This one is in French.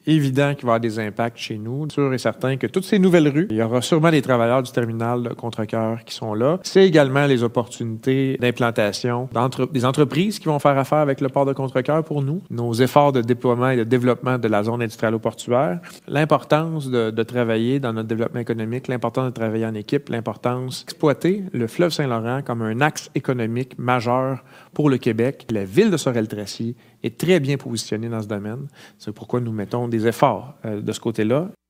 évident qu'il va y avoir des impacts chez nous. Sûr et certain que toutes ces nouvelles rues, il y aura sûrement des travailleurs du terminal de Contrecœur qui sont là. C'est également les opportunités d'implantation des entreprises qui vont faire affaire avec le port de Contrecœur pour nous. Nos efforts de déploiement et de développement de la zone industrielle-portuaire. L'importance de travailler dans notre développement économique, l'importance de travailler en équipe, l'importance d'exploiter le fleuve Saint-Laurent comme un axe économique majeur pour le Québec. La ville de Sorel-Tracy est très bien positionnée dans ce domaine. C'est pourquoi nous mettons des efforts de ce côté-là.